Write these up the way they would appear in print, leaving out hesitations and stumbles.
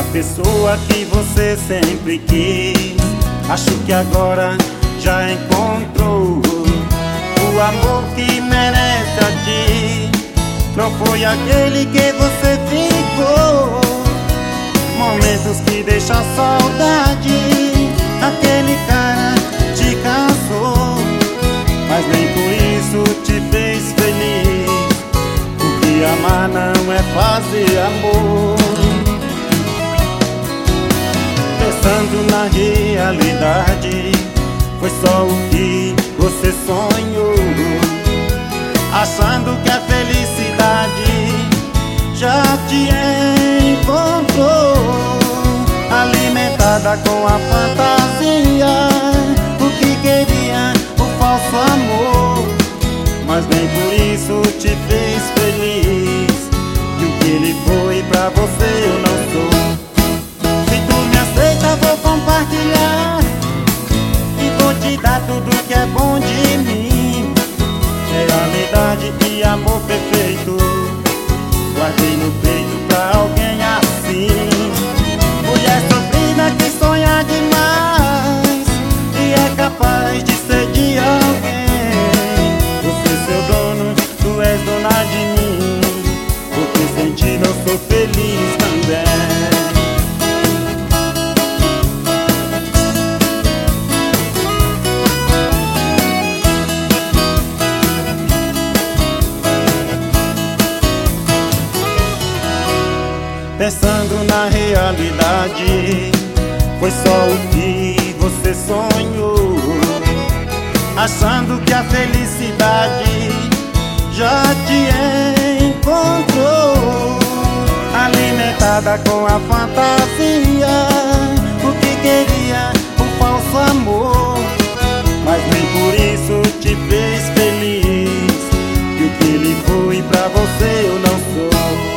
a pessoa que você sempre quis. Acho que agora já encontrou o amor que merece a ti. Não foi aquele que você ficou. Momentos que deixam saudade. Aquele cara te cansou, mas nem por isso te fez feliz. Porque amar não é fazer amor. Pensando na realidade, foi só o que você sonhou, achando que a felicidade já te encontrou. Alimentada com a fantasia, o que queria, o falso amor, mas nem por isso te fez feliz. E o que ele foi pra você eu não sou. Se tu me aceita, vou compartilhar e vou te dar tudo que é bom de mim. Realidade e amor perfeito, guardei no peito pra alguém assim. Mulher sofrida que sonha demais e é capaz de ser de alguém. Você é seu dono, tu és dona de mim, porque sem ti não sou feliz também. Pensando na realidade, foi só o que você sonhou, achando que a felicidade já te encontrou. Alimentada com a fantasia, o que queria, o falso amor, mas nem por isso te fez feliz. E o que ele foi pra você eu não sou.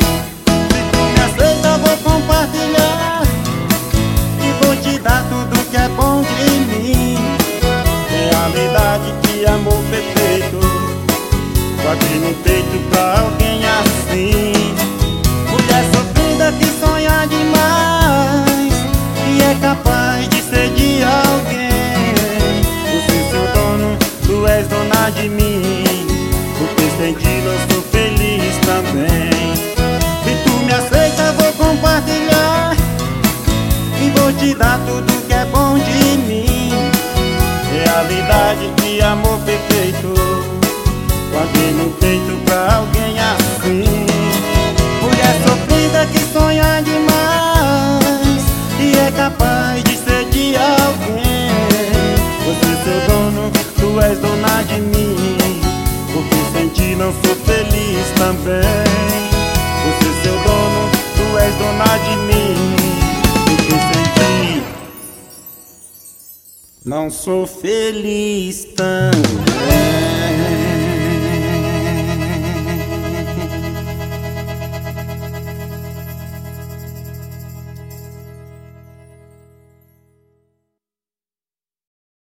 Vou compartilhar e vou te dar tudo que é bom de mim. Realidade e amor perfeito, guardei no peito pra alguém assim. Mulher sofrida que sonha demais e é capaz de ser de alguém. Você é seu dono, tu és dona de mim, porque sem ti não sou feliz também. Se tu me aceita, vou compartilhar e vou te dar tudo que é bom de mim. Realidade e amor perfeito, guardei no peito pra alguém assim. Mulher sofrida que sonha demais e é capaz de ser de alguém. Você é seu dono, tu és dona de mim, porque sem ti não sou feliz também. Você é seu dono, tu és dona de mim, porque sem ti não sou feliz também.